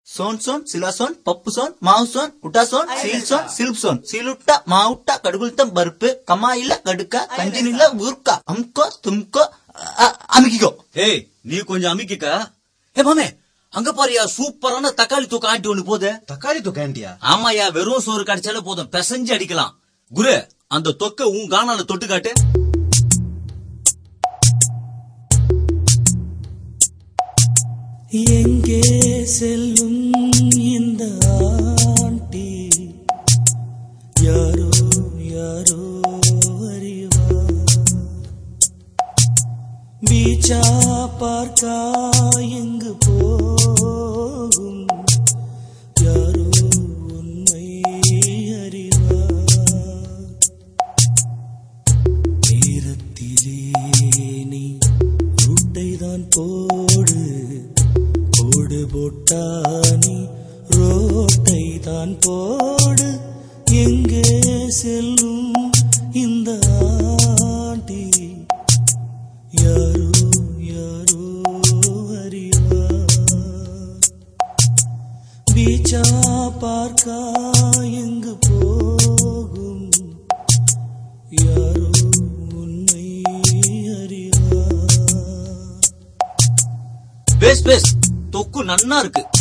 सोन सिलासोन पप्पुसोन माउसोन उटासोन सीलसोन सिल्पसोन सीलुट्टा माउट्टा कड़गुल्तम बर्पे कमाइला कड़का कंजिनिला ऊर्का हमको तुमको अमिकिको हे நீ கொஞ்சம் அமிக்கிக்க ஏ மாமே அங்க பாரியா சூப்பரான தக்காளி தூக்க ஆண்டி ஒண்ணு போதே தக்காளி தூக்க ஆண்டியா ஆமாயா வெறும் சோறு கடிச்சாலே போதும் பிசைஞ்சு அடிக்கலாம் குரு அந்த தொக்க உன் காணால தொட்டு காட்டு எங்கே செல்லும் இந்த ஆண்டி யாரோ யாரோ அறிவார் பீச்சா பார்க்கா எங்கு போகும் யாரோ உண்மை அறிவார் நேரத்திலே நீ ரூட்டை தான் போடு போடு போட்டானி ரோட்டை தான் போடு எங்கே செல்லும் இந்த ஆண்டி யாரோ யாரோ அறிவார் பீச்சா பார்க்கா எங்கு போகும் யாரோ உண்மை அறிவார் பேஸ் பேஸ் தொக்கு நன்னா இருக்கு